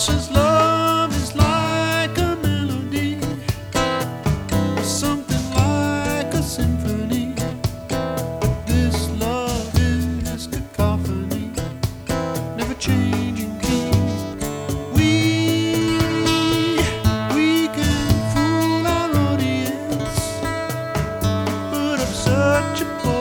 says love is like a melody, something like a symphony. But this love is cacophony, never changing key. We can fool our audience, put up such a